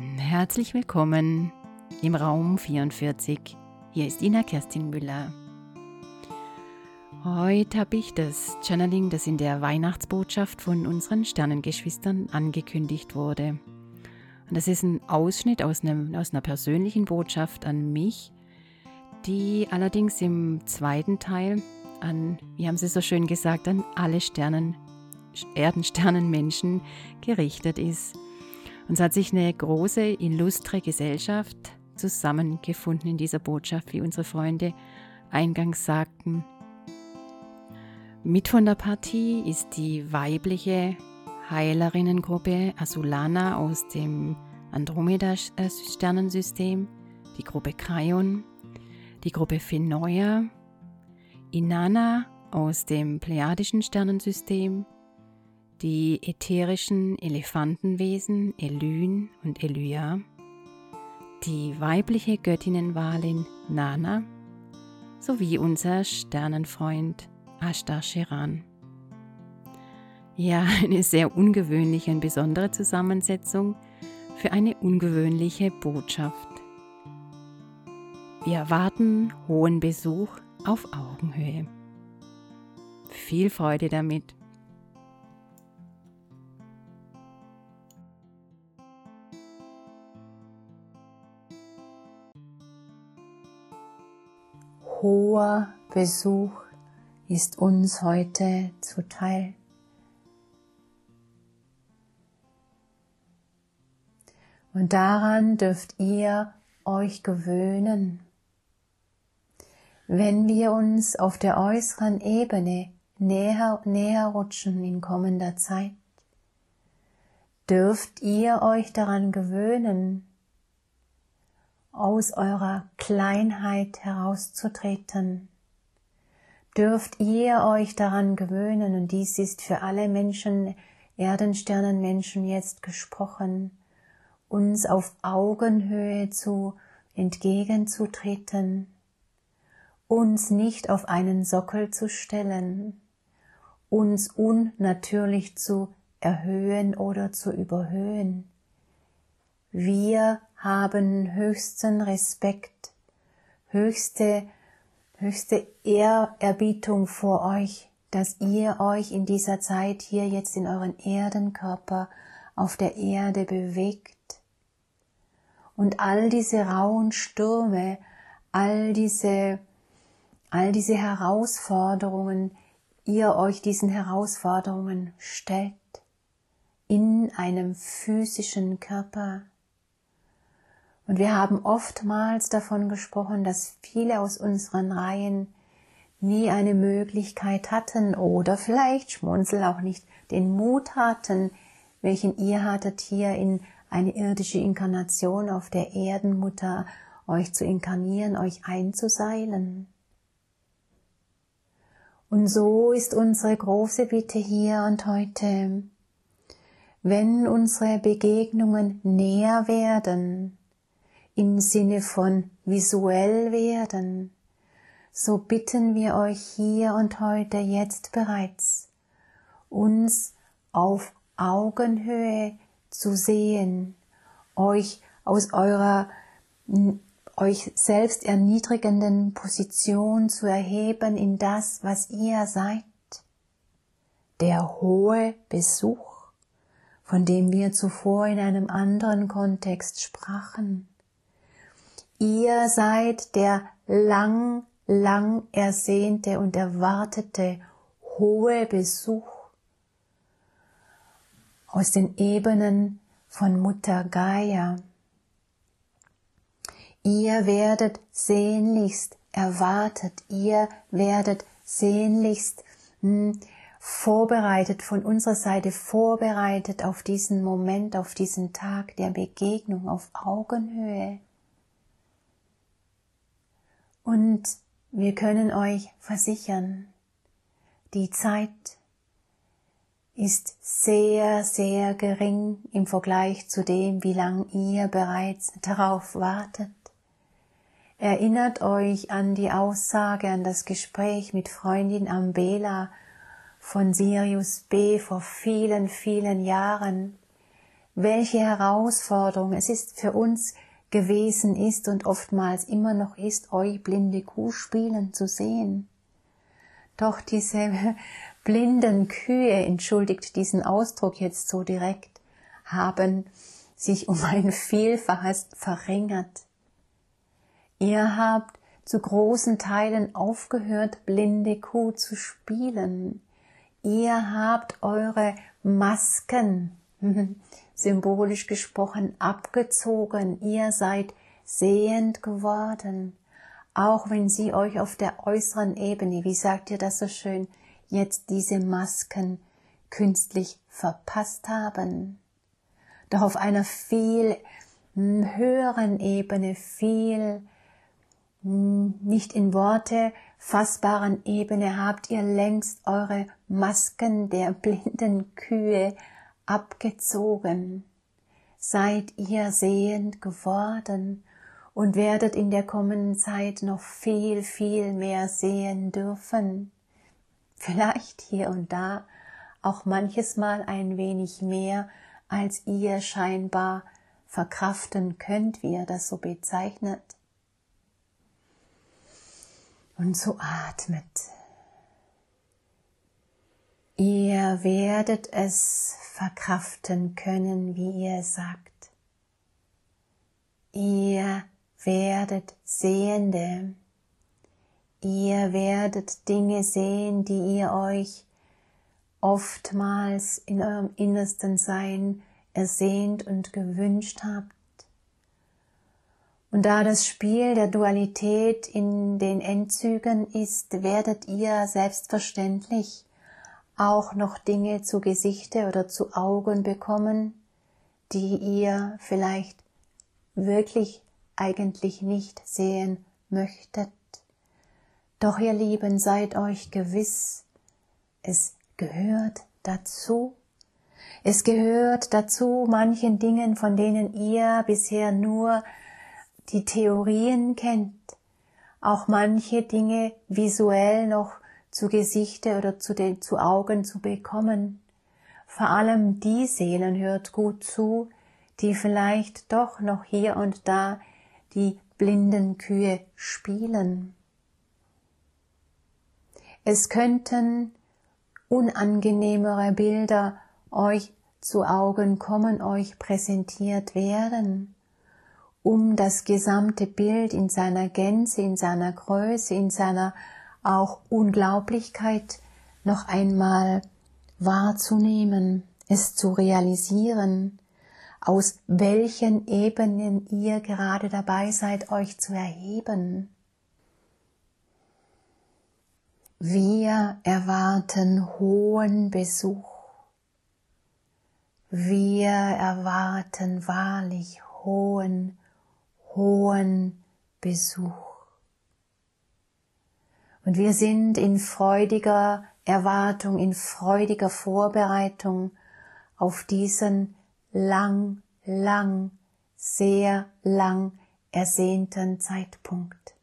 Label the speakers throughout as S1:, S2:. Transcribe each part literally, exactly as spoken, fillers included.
S1: Herzlich willkommen im Raum vierundvierzig. Hier ist Ina Kerstin Müller. Heute habe ich das Channeling, das in der Weihnachtsbotschaft von unseren Sternengeschwistern angekündigt wurde. Und das ist ein Ausschnitt aus, einem, aus einer persönlichen Botschaft an mich, die allerdings im zweiten Teil an, wie haben sie so schön gesagt, an alle Sternen, Erdensternenmenschen gerichtet ist. Und es hat sich eine große, illustre Gesellschaft zusammengefunden in dieser Botschaft, wie unsere Freunde eingangs sagten. Mit von der Partie ist die weibliche Heilerinnengruppe Asulana aus dem Andromeda-Sternensystem, die Gruppe Kryon, die Gruppe Phenoia, Inanna aus dem Plejadischen Sternensystem, die ätherischen Elefantenwesen Elyn und Elyia, die weibliche Göttinnenwahlin Nana sowie unser Sternenfreund Ashtar Sheran. Ja, eine sehr ungewöhnliche und besondere Zusammensetzung für eine ungewöhnliche Botschaft. Wir erwarten hohen Besuch auf Augenhöhe. Viel Freude damit!
S2: Hoher Besuch ist uns heute zuteil. Und daran dürft ihr euch gewöhnen. Wenn wir uns auf der äußeren Ebene näher, näher rutschen in kommender Zeit, dürft ihr euch daran gewöhnen, aus eurer Kleinheit herauszutreten. Dürft ihr euch daran gewöhnen, und dies ist für alle Menschen, Erdensternenmenschen jetzt gesprochen, uns auf Augenhöhe zu entgegenzutreten, uns nicht auf einen Sockel zu stellen, uns unnatürlich zu erhöhen oder zu überhöhen. Wir haben höchsten Respekt, höchste, höchste Ehrerbietung vor euch, dass ihr euch in dieser Zeit hier jetzt in euren Erdenkörper auf der Erde bewegt. Und all diese rauen Stürme, all diese, all diese Herausforderungen, ihr euch diesen Herausforderungen stellt, in einem physischen Körper. Und wir haben oftmals davon gesprochen, dass viele aus unseren Reihen nie eine Möglichkeit hatten oder vielleicht, schmunzel auch nicht, den Mut hatten, welchen ihr hattet, hier in eine irdische Inkarnation auf der Erdenmutter euch zu inkarnieren, euch einzuseilen. Und so ist unsere große Bitte hier und heute, wenn unsere Begegnungen näher werden, im Sinne von visuell werden, so bitten wir euch hier und heute jetzt bereits, uns auf Augenhöhe zu sehen, euch aus eurer euch selbst erniedrigenden Position zu erheben in das, was ihr seid. Der hohe Besuch, von dem wir zuvor in einem anderen Kontext sprachen. Ihr seid der lang, lang ersehnte und erwartete hohe Besuch aus den Ebenen von Mutter Gaia. Ihr werdet sehnlichst erwartet, ihr werdet sehnlichst hm, vorbereitet, von unserer Seite vorbereitet auf diesen Moment, auf diesen Tag der Begegnung auf Augenhöhe. Und wir können euch versichern, die Zeit ist sehr, sehr gering im Vergleich zu dem, wie lang ihr bereits darauf wartet. Erinnert euch an die Aussage, an das Gespräch mit Freundin Ambela von Sirius B. vor vielen, vielen Jahren, welche Herausforderung es ist für uns gewesen ist und oftmals immer noch ist, euch blinde Kuh spielen zu sehen. Doch diese blinden Kühe, entschuldigt diesen Ausdruck jetzt so direkt, haben sich um ein Vielfaches verringert. Ihr habt zu großen Teilen aufgehört, blinde Kuh zu spielen. Ihr habt eure Masken, symbolisch gesprochen, abgezogen. Ihr seid sehend geworden, auch wenn sie euch auf der äußeren Ebene, wie sagt ihr das so schön, jetzt diese Masken künstlich verpasst haben. Doch auf einer viel höheren Ebene, viel nicht in Worte fassbaren Ebene habt ihr längst eure Masken der blinden Kühe abgezogen. Seid ihr sehend geworden und werdet in der kommenden Zeit noch viel, viel mehr sehen dürfen. Vielleicht hier und da auch manches Mal ein wenig mehr, als ihr scheinbar verkraften könnt, wie ihr das so bezeichnet. Und so atmet. Ihr werdet es verkraften können, wie ihr sagt. Ihr werdet Sehende. Ihr werdet Dinge sehen, die ihr euch oftmals in eurem innersten Sein ersehnt und gewünscht habt. Und da das Spiel der Dualität in den Endzügen ist, werdet ihr selbstverständlich auch noch Dinge zu Gesichte oder zu Augen bekommen, die ihr vielleicht wirklich eigentlich nicht sehen möchtet. Doch ihr Lieben, seid euch gewiss, es gehört dazu. Es gehört dazu manchen Dingen, von denen ihr bisher nur die Theorien kennt, auch manche Dinge visuell noch zu Gesichte oder zu den zu Augen zu bekommen. Vor allem die Seelen, hört gut zu, die vielleicht doch noch hier und da die blinden Kühe spielen. Es könnten unangenehmere Bilder euch zu Augen kommen, euch präsentiert werden, um das gesamte Bild in seiner Gänze, in seiner Größe, in seiner auch Unglaublichkeit noch einmal wahrzunehmen, es zu realisieren, aus welchen Ebenen ihr gerade dabei seid, euch zu erheben. Wir erwarten hohen Besuch. Wir erwarten wahrlich hohen hohen Besuch. Und wir sind in freudiger Erwartung, in freudiger Vorbereitung auf diesen lang, lang, sehr lang ersehnten Zeitpunkt.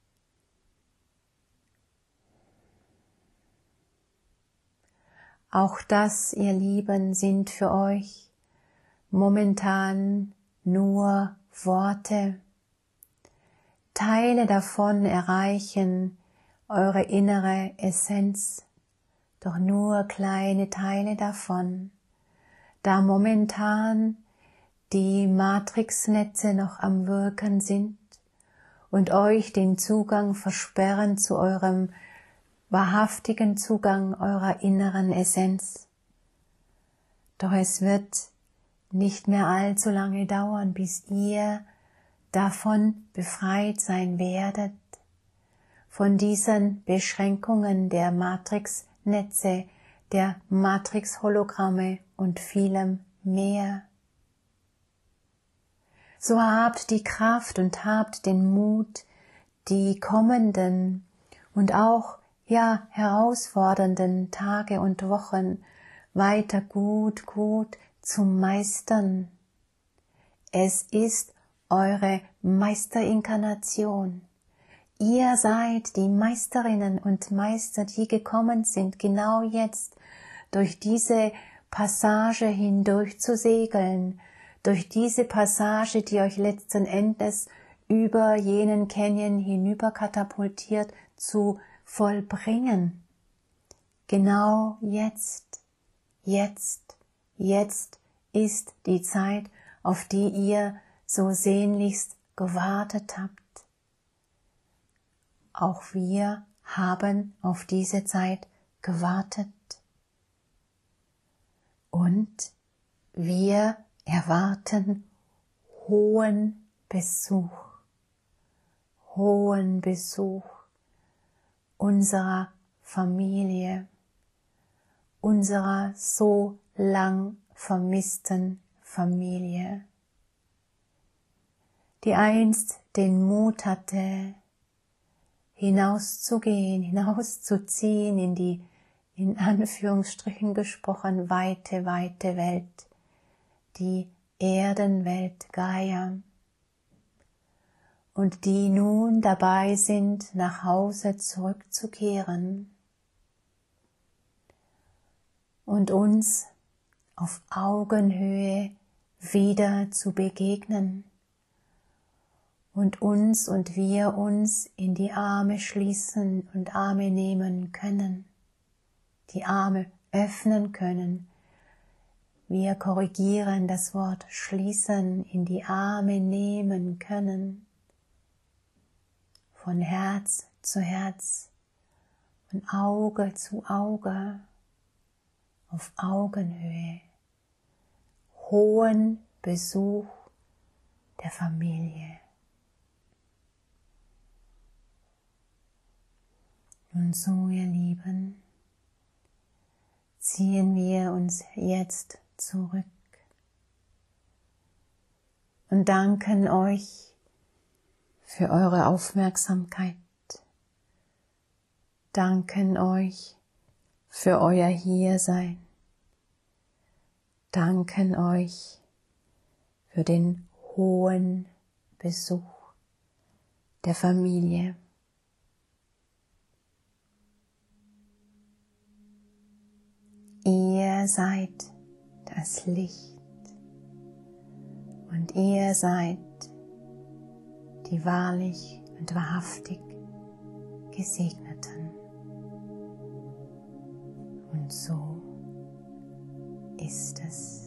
S2: Auch das, ihr Lieben, sind für euch momentan nur Worte. Teile davon erreichen eure innere Essenz, doch nur kleine Teile davon, da momentan die Matrixnetze noch am Wirken sind und euch den Zugang versperren zu eurem wahrhaftigen Zugang eurer inneren Essenz. Doch es wird nicht mehr allzu lange dauern, bis ihr davon befreit sein werdet, von diesen Beschränkungen der Matrixnetze, der Matrix-Hologramme und vielem mehr. So habt die Kraft und habt den Mut, die kommenden und auch ja herausfordernden Tage und Wochen weiter gut, gut zu meistern. Es ist eure Meisterinkarnation. Ihr seid die Meisterinnen und Meister, die gekommen sind, genau jetzt durch diese Passage hindurch zu segeln, durch diese Passage, die euch letzten Endes über jenen Canyon hinüber katapultiert, zu vollbringen. Genau jetzt, jetzt, jetzt ist die Zeit, auf die ihr so sehnlichst gewartet habt. Auch wir haben auf diese Zeit gewartet. Und wir erwarten hohen Besuch, hohen Besuch unserer Familie, unserer so lang vermissten Familie, die einst den Mut hatte, hinauszugehen, hinauszuziehen in die, in Anführungsstrichen gesprochen, weite, weite Welt, die Erdenwelt Gaia, und die nun dabei sind, nach Hause zurückzukehren und uns auf Augenhöhe wieder zu begegnen und uns und wir uns in die Arme schließen und Arme nehmen können, die Arme öffnen können. Wir korrigieren das Wort schließen, in die Arme nehmen können, von Herz zu Herz, von Auge zu Auge, auf Augenhöhe, hohen Besuch der Familie. Und so, ihr Lieben, ziehen wir uns jetzt zurück und danken euch für eure Aufmerksamkeit, danken euch für euer Hiersein, danken euch für den hohen Besuch der Familie. Ihr seid das Licht und ihr seid die wahrlich und wahrhaftig Gesegneten. Und so ist es.